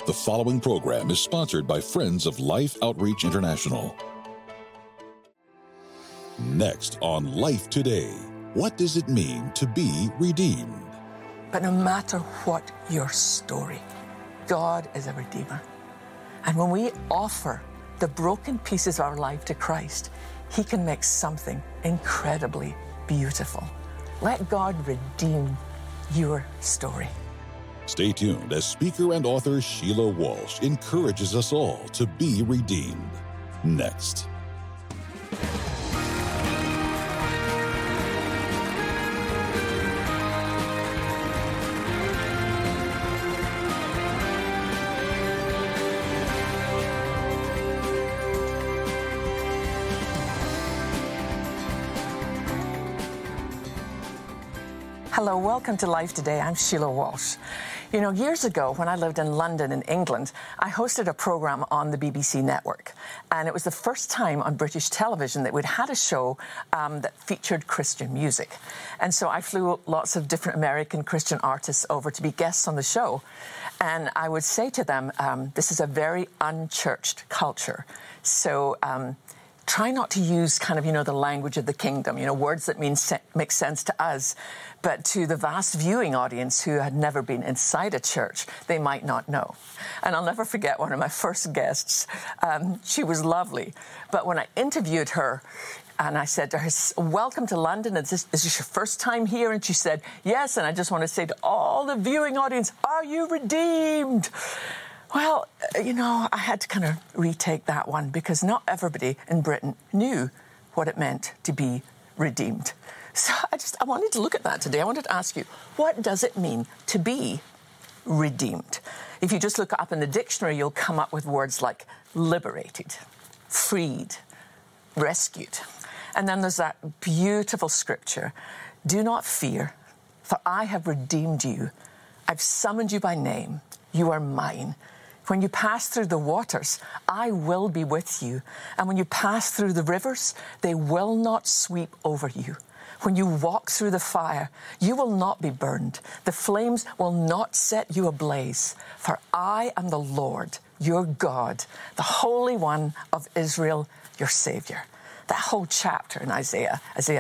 The following program is sponsored by Friends of Life Outreach International. Next on Life Today, what does it mean to be redeemed? But no matter what your story, God is a redeemer. And when we offer the broken pieces of our life to Christ, He can make something incredibly beautiful. Let God redeem your story. Stay tuned as speaker and author Sheila Walsh encourages us all to be redeemed. Next. Hello, welcome to Life Today. I'm Sheila Walsh. You know, years ago when I lived in London in England, I hosted a program on the BBC network. And it was the first time on British television that we'd had a show that featured Christian music. And so I flew lots of different American Christian artists over to be guests on the show. And I would say to them, this is a very unchurched culture. So try not to use kind of, the language of the kingdom, words that make sense to us. But to the vast viewing audience who had never been inside a church, they might not know. And I'll never forget one of my first guests. She was lovely. But when I interviewed her, and I said to her, welcome to London. Is this your first time here? And she said, yes. And I just want to say to all the viewing audience, are you redeemed? Well, I had to kind of retake that one because not everybody in Britain knew what it meant to be redeemed. So I wanted to look at that today. I wanted to ask you, what does it mean to be redeemed? If you just look up in the dictionary, you'll come up with words like liberated, freed, rescued. And then there's that beautiful scripture, do not fear, for I have redeemed you. I've summoned you by name. You are mine. When you pass through the waters, I will be with you. And when you pass through the rivers, they will not sweep over you. When you walk through the fire, you will not be burned. The flames will not set you ablaze. For I am the Lord, your God, the Holy One of Israel, your Savior. That whole chapter in Isaiah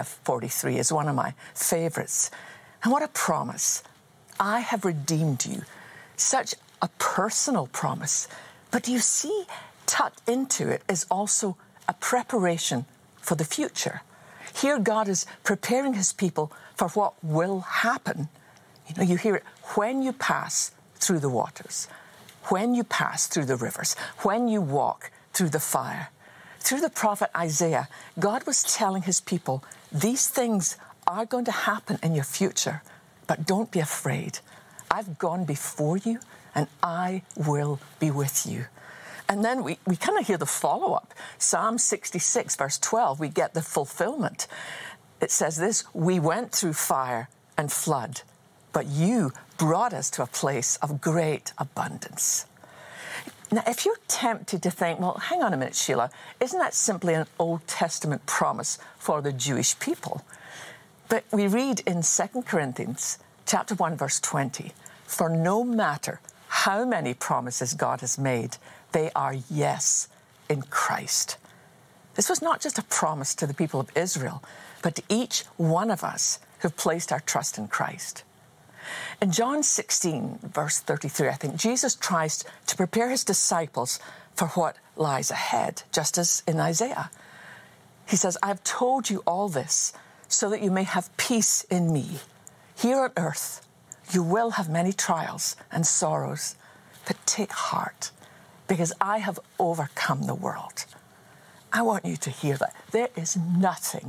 43, is one of my favorites. And what a promise. I have redeemed you. Such a personal promise. But do you see, tucked into it is also a preparation for the future. Here God is preparing his people for what will happen. You hear it, when you pass through the waters, when you pass through the rivers, when you walk through the fire. Through the prophet Isaiah, God was telling his people, these things are going to happen in your future, but don't be afraid. I've gone before you and I will be with you. And then we kind of hear the follow-up. Psalm 66, verse 12, we get the fulfillment. It says this, we went through fire and flood, but you brought us to a place of great abundance. Now, if you're tempted to think, well, hang on a minute, Sheila, isn't that simply an Old Testament promise for the Jewish people? But we read in 2 Corinthians chapter 1, verse 20, for no matter how many promises God has made, they are yes in Christ. This was not just a promise to the people of Israel, but to each one of us who've placed our trust in Christ. In John 16, verse 33, I think, Jesus tries to prepare his disciples for what lies ahead, just as in Isaiah. He says, I've told you all this so that you may have peace in me. Here on earth, you will have many trials and sorrows, but take heart, because I have overcome the world. I want you to hear that. There is nothing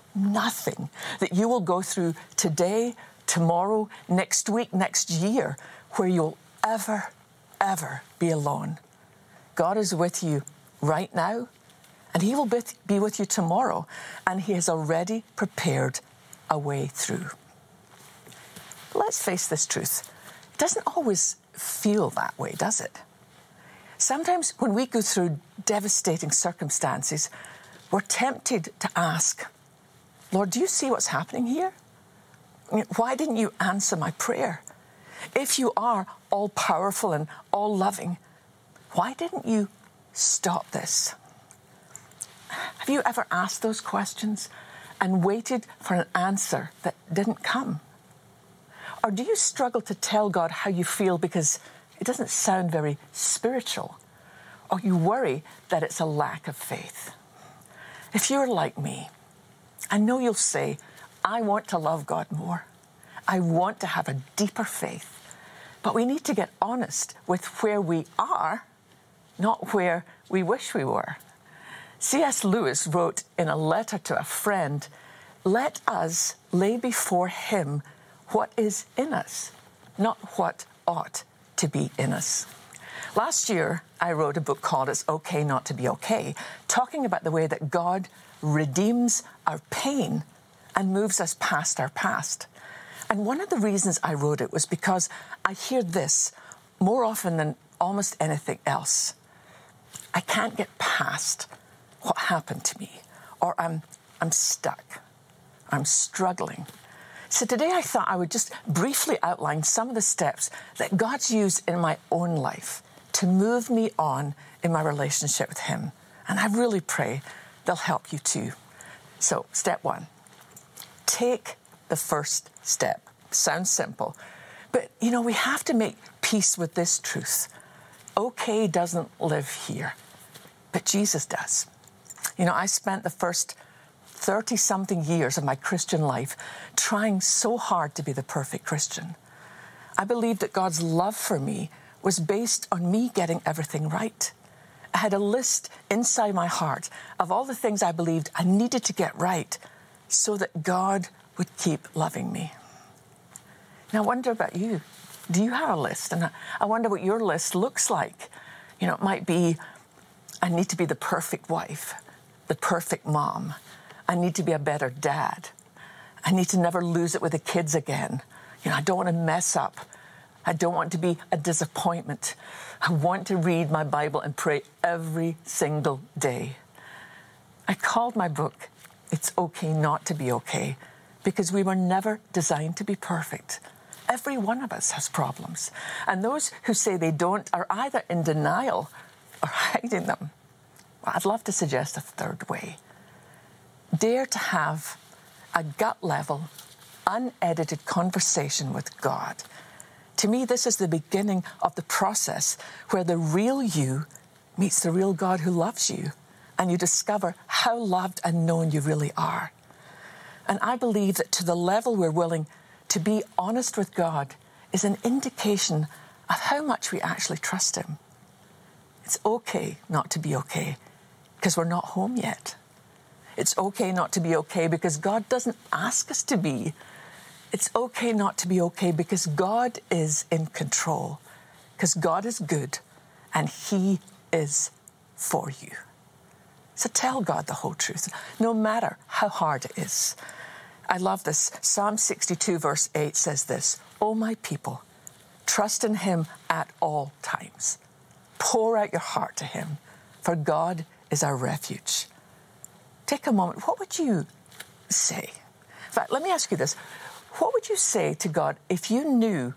that you will go through today, tomorrow, next week, next year, where you'll ever be alone. God is with you right now, and he will be with you tomorrow, and he has already prepared a way through. Let's face this truth. It doesn't always feel that way, does it? Sometimes when we go through devastating circumstances, we're tempted to ask, Lord, do you see what's happening here? Why didn't you answer my prayer? If you are all-powerful and all-loving. Why didn't you stop this? Have you ever asked those questions and waited for an answer that didn't come? Or do you struggle to tell God how you feel because it doesn't sound very spiritual? Or you worry that it's a lack of faith? If you're like me, I know you'll say, I want to love God more. I want to have a deeper faith. But we need to get honest with where we are, not where we wish we were. C.S. Lewis wrote in a letter to a friend, let us lay before him what is in us, not what ought to be in us. Last year, I wrote a book called It's Okay Not to Be Okay, talking about the way that God redeems our pain and moves us past our past. And one of the reasons I wrote it was because I hear this more often than almost anything else. I can't get past what happened to me, or I'm stuck, I'm struggling. So today I thought I would just briefly outline some of the steps that God's used in my own life to move me on in my relationship with him. And I really pray they'll help you too. So step one, take the first step. Sounds simple, but we have to make peace with this truth. Okay doesn't live here, but Jesus does. I spent the first 30-something years of my Christian life trying so hard to be the perfect Christian. I believed that God's love for me was based on me getting everything right. I had a list inside my heart of all the things I believed I needed to get right so that God would keep loving me. Now, I wonder about you. Do you have a list? And I wonder what your list looks like. It might be, I need to be the perfect wife, the perfect mom. I need to be a better dad. I need to never lose it with the kids again. I don't want to mess up. I don't want to be a disappointment. I want to read my Bible and pray every single day. I called my book, It's Okay Not to Be Okay, because we were never designed to be perfect. Every one of us has problems. And those who say they don't are either in denial or hiding them. Well, I'd love to suggest a third way. Dare to have a gut-level, unedited conversation with God. To me, this is the beginning of the process where the real you meets the real God who loves you, and you discover how loved and known you really are. And I believe that to the level we're willing to be honest with God is an indication of how much we actually trust him. It's okay not to be okay because we're not home yet. It's okay not to be okay because God doesn't ask us to be. It's okay not to be okay because God is in control, because God is good and he is for you. So tell God the whole truth, no matter how hard it is. I love this. Psalm 62 verse 8 says this, "O my people, trust in him at all times. Pour out your heart to him, for God is our refuge." Take a moment. What would you say? In fact, let me ask you this. What would you say to God if you knew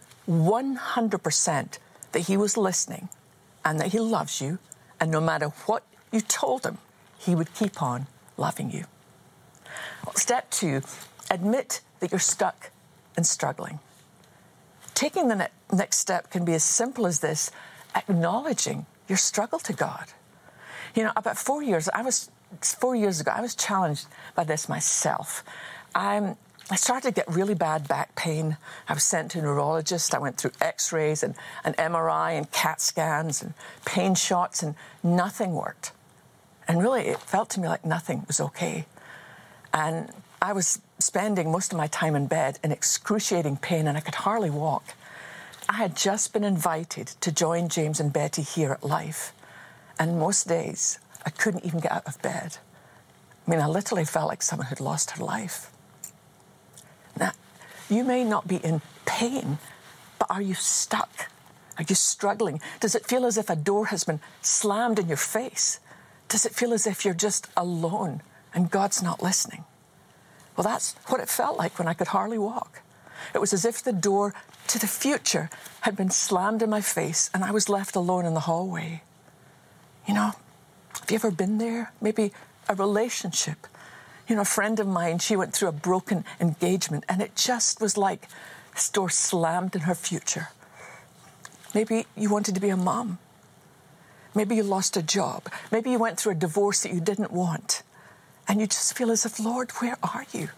100% that he was listening and that he loves you, and no matter what you told him, he would keep on loving you? Well, step 2, admit that you're stuck and struggling. Taking the next step can be as simple as this, acknowledging your struggle to God. About 4 years ago, I was challenged by this myself. I started to get really bad back pain. I was sent to a neurologist. I went through x-rays and an MRI and CAT scans and pain shots, and nothing worked. And really, it felt to me like nothing was okay. And I was spending most of my time in bed in excruciating pain, and I could hardly walk. I had just been invited to join James and Betty here at Life. And most days, I couldn't even get out of bed. I literally felt like someone who'd lost her life. Now, you may not be in pain, but are you stuck? Are you struggling? Does it feel as if a door has been slammed in your face? Does it feel as if you're just alone and God's not listening? Well, that's what it felt like when I could hardly walk. It was as if the door to the future had been slammed in my face and I was left alone in the hallway. You know, have you ever been there? Maybe a relationship. You know, a friend of mine, she went through a broken engagement and it just was like this door slammed in her future. Maybe you wanted to be a mom. Maybe you lost a job. Maybe you went through a divorce that you didn't want. And you just feel as if, Lord, where are you?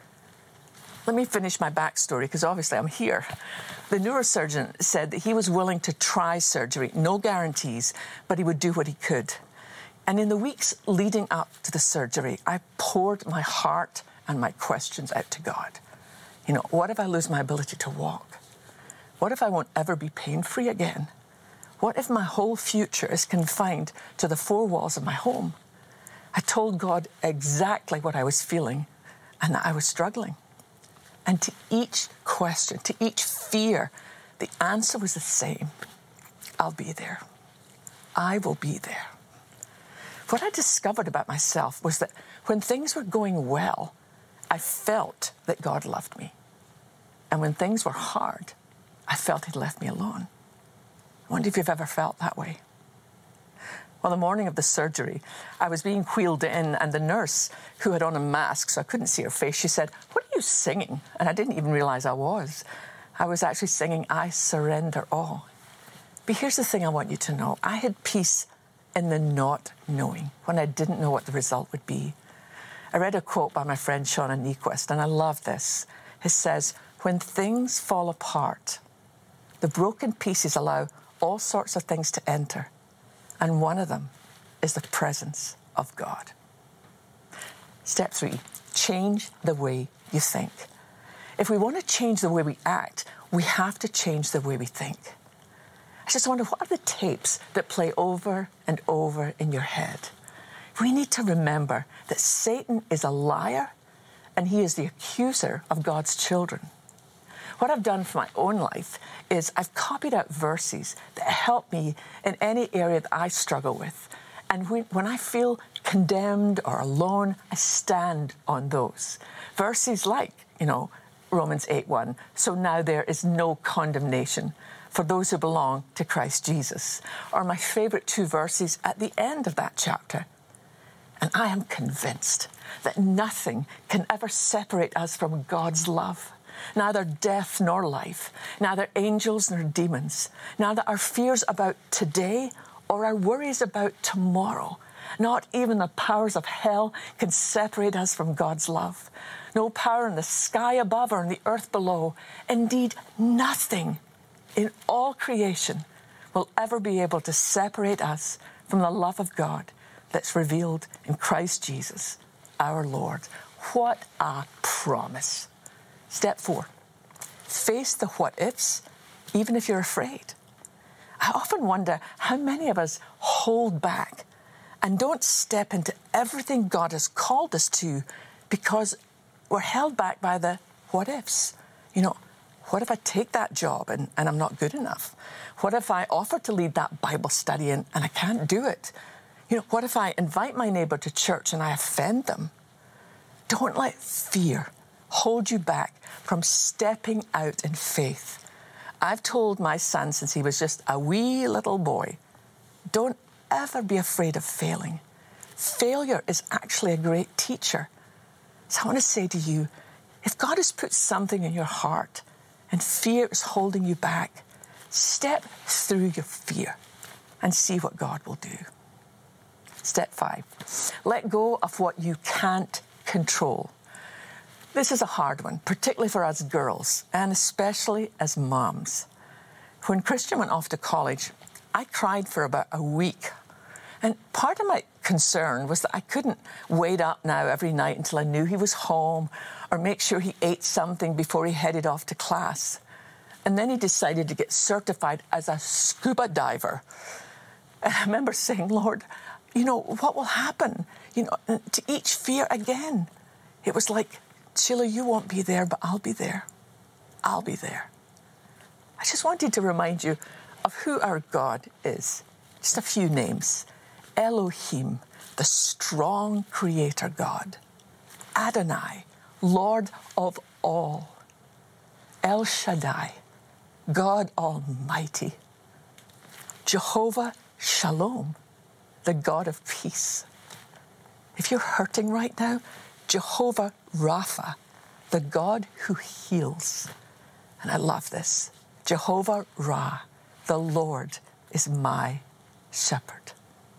Let me finish my backstory, because obviously I'm here. The neurosurgeon said that he was willing to try surgery, no guarantees, but he would do what he could. And in the weeks leading up to the surgery, I poured my heart and my questions out to God. You know, what if I lose my ability to walk? What if I won't ever be pain-free again? What if my whole future is confined to the four walls of my home? I told God exactly what I was feeling and that I was struggling. And to each question, to each fear, the answer was the same. I'll be there. I will be there. What I discovered about myself was that when things were going well, I felt that God loved me. And when things were hard, I felt He'd left me alone. I wonder if you've ever felt that way. Well, the morning of the surgery, I was being wheeled in, and the nurse, who had on a mask, so I couldn't see her face, she said, "What are you singing?" And I didn't even realize I was. I was actually singing, "I Surrender All." But here's the thing I want you to know. I had peace in the not knowing, when I didn't know what the result would be. I read a quote by my friend Shauna Niequist, and I love this. It says, "When things fall apart, the broken pieces allow all sorts of things to enter. And one of them is the presence of God." Step 3, change the way you think. If we want to change the way we act, we have to change the way we think. I just wonder, what are the tapes that play over and over in your head? We need to remember that Satan is a liar and he is the accuser of God's children. What I've done for my own life is I've copied out verses that help me in any area that I struggle with. And when I feel condemned or alone, I stand on those. Verses like, Romans 8:1, "So now there is no condemnation for those who belong to Christ Jesus." Or my favorite 2 verses at the end of that chapter. "And I am convinced that nothing can ever separate us from God's love. Neither death nor life, neither angels nor demons, neither our fears about today or our worries about tomorrow. Not even the powers of hell can separate us from God's love. No power in the sky above or in the earth below. Indeed, nothing in all creation will ever be able to separate us from the love of God that's revealed in Christ Jesus, our Lord." What a promise. Step 4, face the what-ifs, even if you're afraid. I often wonder how many of us hold back and don't step into everything God has called us to because we're held back by the what-ifs. What if I take that job and I'm not good enough? What if I offer to lead that Bible study and I can't do it? What if I invite my neighbor to church and I offend them? Don't let fear hold you back from stepping out in faith. I've told my son since he was just a wee little boy, don't ever be afraid of failing. Failure is actually a great teacher. So I want to say to you, if God has put something in your heart and fear is holding you back, step through your fear and see what God will do. Step 5, let go of what you can't control. This is a hard one, particularly for us girls, and especially as moms. When Christian went off to college, I cried for about a week. And part of my concern was that I couldn't wait up now every night until I knew he was home or make sure he ate something before he headed off to class. And then he decided to get certified as a scuba diver. And I remember saying, "Lord, what will happen? To each fear again." It was like, "Sheila, you won't be there, but I'll be there. I'll be there." I just wanted to remind you of who our God is. Just a few names. Elohim, the strong creator God. Adonai, Lord of all. El Shaddai, God Almighty, Jehovah Shalom, the God of peace. If you're hurting right now, Jehovah Rapha, the God who heals. And I love this. Jehovah Ra, the Lord is my shepherd.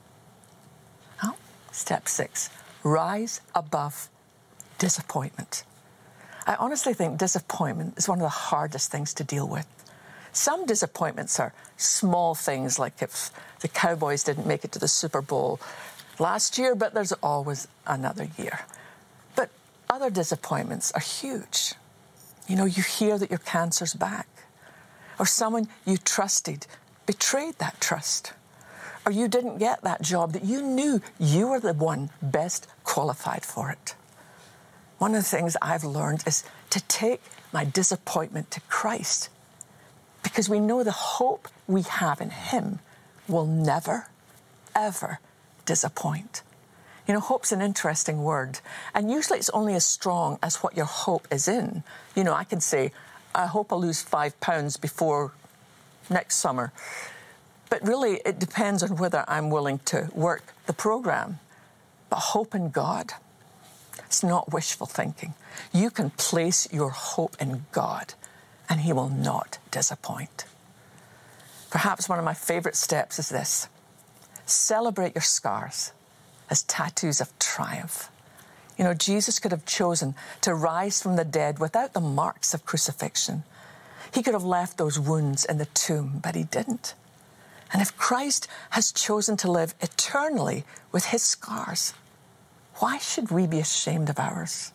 Now, step 6, rise above disappointment. I honestly think disappointment is one of the hardest things to deal with. Some disappointments are small things, like if the Cowboys didn't make it to the Super Bowl last year, but there's always another year. But other disappointments are huge. You know, you hear that your cancer's back, or someone you trusted betrayed that trust, or you didn't get that job that you knew you were the one best qualified for it. One of the things I've learned is to take my disappointment to Christ, because we know the hope we have in Him will never, ever disappoint. You know, hope's an interesting word, and usually it's only as strong as what your hope is in. You know, I can say, I hope I'll lose 5 pounds before next summer. But really, it depends on whether I'm willing to work the program. But hope in God, it's not wishful thinking. You can place your hope in God, and He will not disappoint. Perhaps one of my favorite steps is this: celebrate your scars as tattoos of triumph. You know, Jesus could have chosen to rise from the dead without the marks of crucifixion. He could have left those wounds in the tomb, but He didn't. And if Christ has chosen to live eternally with His scars, why should we be ashamed of ours?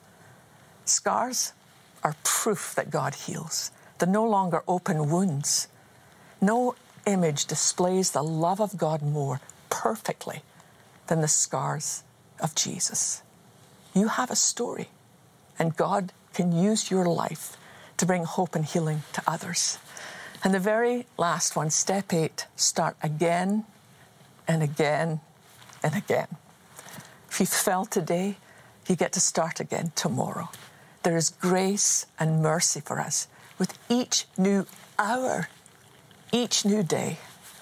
Scars are proof that God heals. They're no longer open wounds. No image displays the love of God more perfectly than the scars of Jesus. You have a story, and God can use your life to bring hope and healing to others. And the very last one, step 8, start again and again and again. If you fell today, you get to start again tomorrow. There is grace and mercy for us with each new hour, each new day.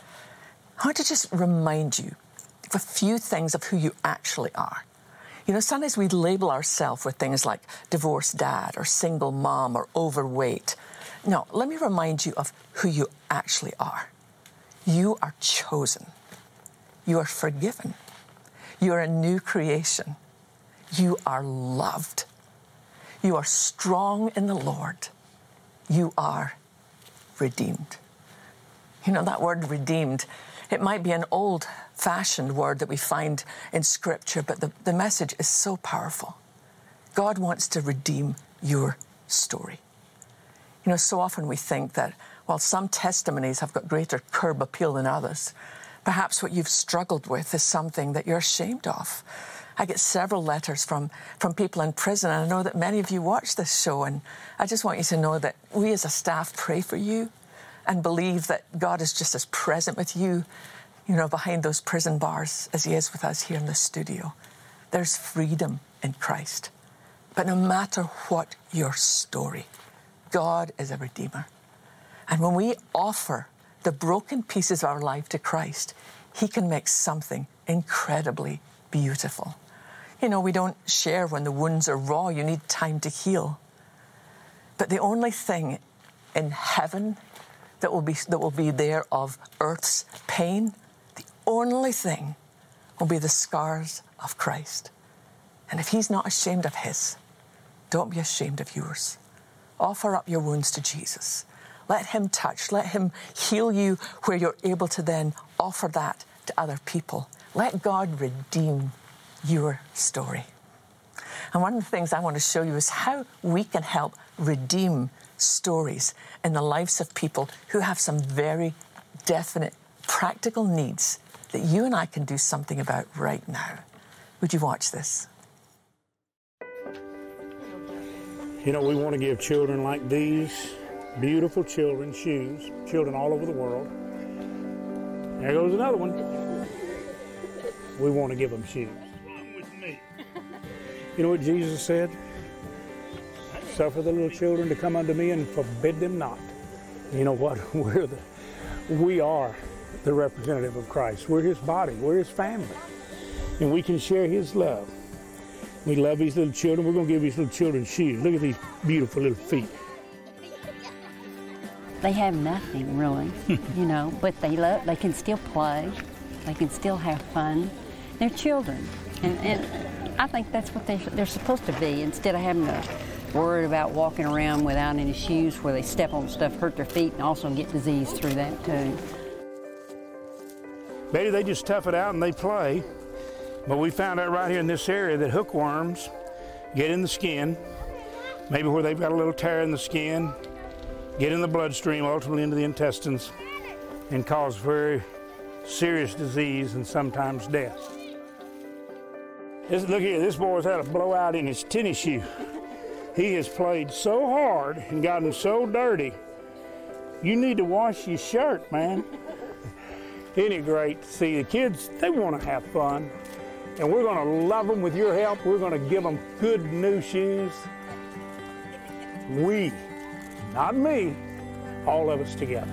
I want to just remind you of a few things of who you actually are. You know, sometimes we label ourselves with things like divorced dad or single mom or overweight. No, let me remind you of who you actually are. You are chosen. You are forgiven. You are a new creation. You are loved. You are strong in the Lord. You are redeemed. You know, that word redeemed, it might be an old-fashioned word that we find in Scripture, but the message is so powerful. God wants to redeem your story. You know, so often we think that while some testimonies have got greater curb appeal than others, perhaps what you've struggled with is something that you're ashamed of. I get several letters from people in prison, and I know that many of you watch this show, and I just want you to know that we as a staff pray for you and believe that God is just as present with you, you know, behind those prison bars as He is with us here in the studio. There's freedom in Christ. But no matter what your story, God is a redeemer. And when we offer the broken pieces of our life to Christ, He can make something incredibly beautiful. You know, we don't share when the wounds are raw. You need time to heal. But the only thing in heaven that will be there of earth's pain, the only thing will be the scars of Christ. And if He's not ashamed of His, don't be ashamed of yours. Offer up your wounds to Jesus. Let Him touch. Let Him heal you where you're able to then offer that to other people. Let God redeem your story. And one of the things I want to show you is how we can help redeem stories in the lives of people who have some very definite practical needs that you and I can do something about right now. Would you watch this? You know, we want to give children like these, beautiful children, shoes, children all over the world. There goes another one. We want to give them shoes. Come with me. You know what Jesus said? Suffer the little children to come unto me and forbid them not. You know what? We are the representative of Christ. We're his body. We're his family. And we can share his love. We love these little children. We're going to give these little children shoes. Look at these beautiful little feet. They have nothing really, but they can still play. They can still have fun. They're children. And I think that's what they're supposed to be, instead of having to worry about walking around without any shoes where they step on stuff, hurt their feet, and also get disease through that too. Maybe they just tough it out and they play. But we found out right here in this area that hookworms get in the skin, maybe where they've got a little tear in the skin, get in the bloodstream, ultimately into the intestines, and cause very serious disease and sometimes death. Look here, this boy's had a blowout in his tennis shoe. He has played so hard and gotten so dirty. You need to wash your shirt, man. Isn't it great to see the kids? They want to have fun. And we're going to love them with your help. We're going to give them good new shoes. We, not me, all of us together.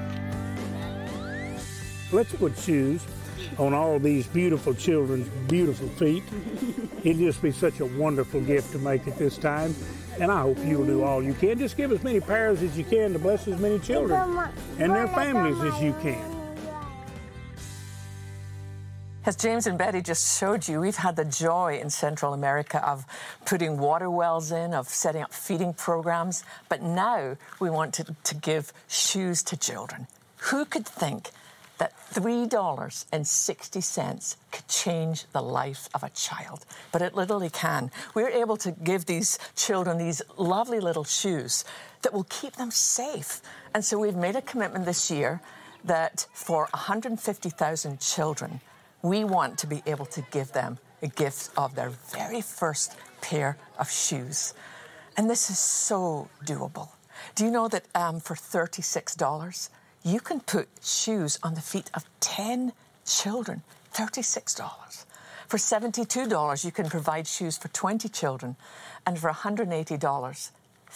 Let's put shoes on all these beautiful children's beautiful feet. It'd just be such a wonderful gift to make at this time. And I hope you'll do all you can. Just give as many pairs as you can to bless as many children and their families as you can. As James and Betty just showed you, we've had the joy in Central America of putting water wells in, of setting up feeding programs, but now we want to give shoes to children. Who could think that $3.60 could change the life of a child? But it literally can. We're able to give these children these lovely little shoes that will keep them safe. And so we've made a commitment this year that for 150,000 children, we want to be able to give them a gift of their very first pair of shoes. And this is so doable. Do you know that for $36, you can put shoes on the feet of 10 children? $36. For $72, you can provide shoes for 20 children. And for $180,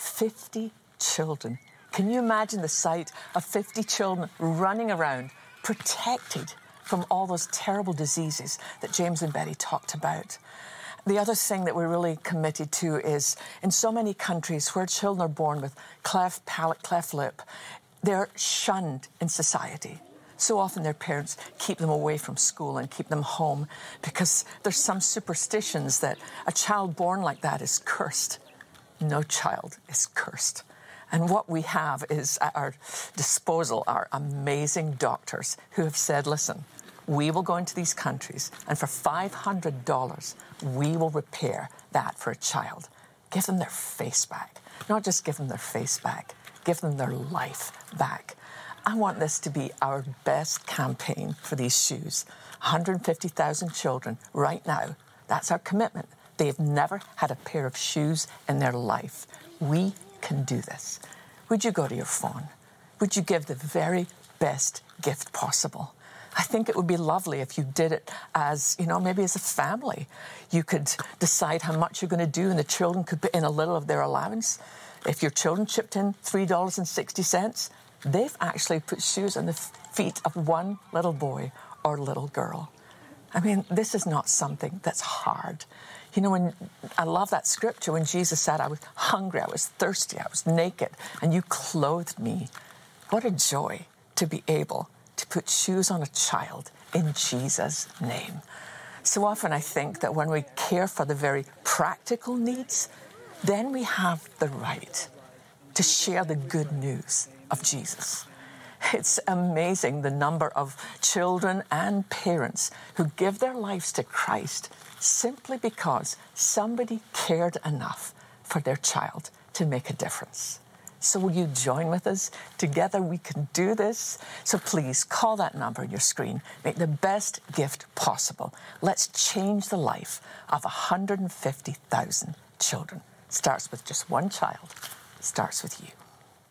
50 children. Can you imagine the sight of 50 children running around, protected from all those terrible diseases that James and Betty talked about? The other thing that we're really committed to is, in so many countries where children are born with cleft palate, cleft lip, they're shunned in society. So often their parents keep them away from school and keep them home because there's some superstitions that a child born like that is cursed. No child is cursed. And what we have is at our disposal are amazing doctors who have said, listen, we will go into these countries and for $500, we will repair that for a child. Give them their face back. Not just give them their face back, give them their life back. I want this to be our best campaign for these shoes. 150,000 children right now. That's our commitment. They have never had a pair of shoes in their life. We can do this. Would you go to your phone? Would you give the very best gift possible? I think it would be lovely if you did it as, maybe as a family. You could decide how much you're going to do, and the children could put in a little of their allowance. If your children chipped in $3.60, they've actually put shoes on the feet of one little boy or little girl. I mean, this is not something that's hard. When I love that scripture when Jesus said, I was hungry, I was thirsty, I was naked, and you clothed me. What a joy to be able to put shoes on a child in Jesus' name. So often I think that when we care for the very practical needs, then we have the right to share the good news of Jesus. It's amazing the number of children and parents who give their lives to Christ simply because somebody cared enough for their child to make a difference. So will you join with us? Together we can do this. So please call that number on your screen. Make the best gift possible. Let's change the life of 150,000 children. Starts with just one child. Starts with you.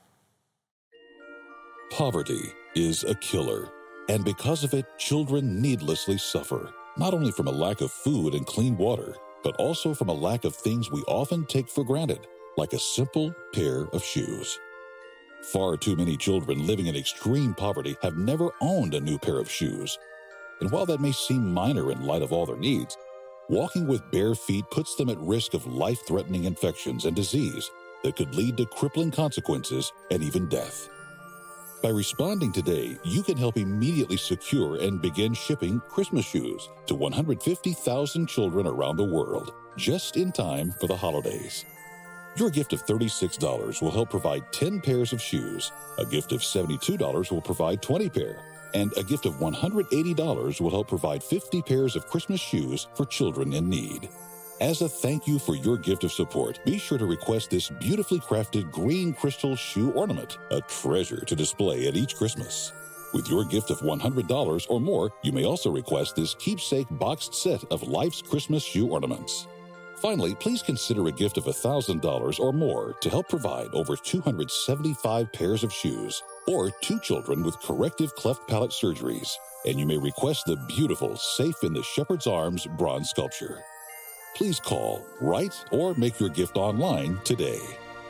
Poverty is a killer, and because of it, children needlessly suffer, not only from a lack of food and clean water, but also from a lack of things we often take for granted. like a simple pair of shoes. Far too many children living in extreme poverty have never owned a new pair of shoes. And while that may seem minor in light of all their needs, walking with bare feet puts them at risk of life-threatening infections and disease that could lead to crippling consequences and even death. By responding today, you can help immediately secure and begin shipping Christmas shoes to 150,000 children around the world, just in time for the holidays. Your gift of $36 will help provide 10 pairs of shoes. A gift of $72 will provide 20 pair. And a gift of $180 will help provide 50 pairs of Christmas shoes for children in need. As a thank you for your gift of support, be sure to request this beautifully crafted green crystal shoe ornament, a treasure to display at each Christmas. With your gift of $100 or more, you may also request this keepsake boxed set of Life's Christmas shoe ornaments. Finally, please consider a gift of $1,000 or more to help provide over 275 pairs of shoes or 2 children with corrective cleft palate surgeries. And you may request the beautiful Safe in the Shepherd's Arms bronze sculpture. Please call, write, or make your gift online today.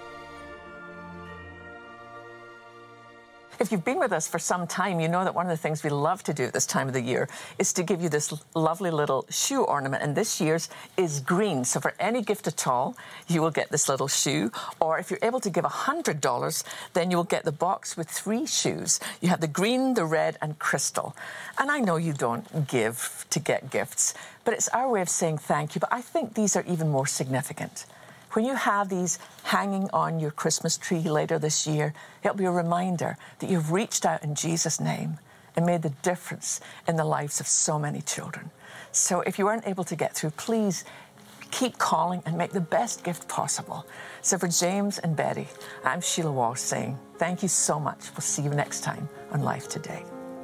If you've been with us for some time, you know that one of the things we love to do at this time of the year is to give you this lovely little shoe ornament, and this year's is green. So for any gift at all, you will get this little shoe, or if you're able to give $100, then you will get the box with 3 shoes. You have the green, the red, and crystal. And I know you don't give to get gifts, but it's our way of saying thank you. But I think these are even more significant. When you have these hanging on your Christmas tree later this year, it'll be a reminder that you've reached out in Jesus' name and made the difference in the lives of so many children. So if you weren't able to get through, please keep calling and make the best gift possible. So for James and Betty, I'm Sheila Walsh saying thank you so much. We'll see you next time on Life Today.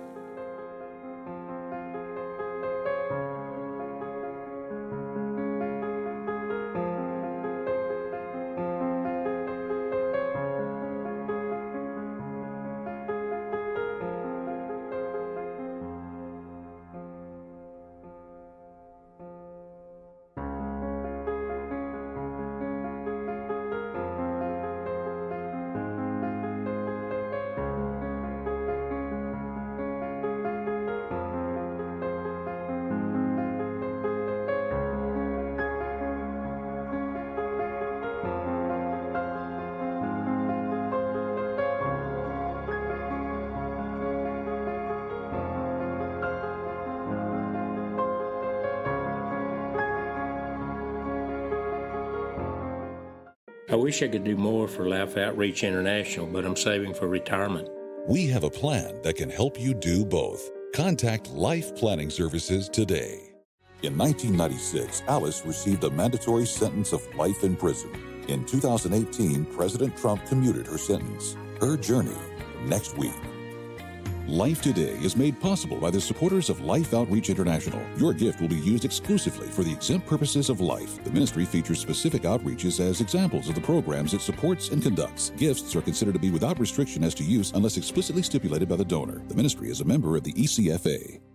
I wish I could do more for Life Outreach International, but I'm saving for retirement. We have a plan that can help you do both. Contact Life Planning Services today. In 1996, Alice received a mandatory sentence of life in prison. In 2018, President Trump commuted her sentence. Her journey, next week. Life Today is made possible by the supporters of Life Outreach International. Your gift will be used exclusively for the exempt purposes of life. The ministry features specific outreaches as examples of the programs it supports and conducts. Gifts are considered to be without restriction as to use unless explicitly stipulated by the donor. The ministry is a member of the ECFA.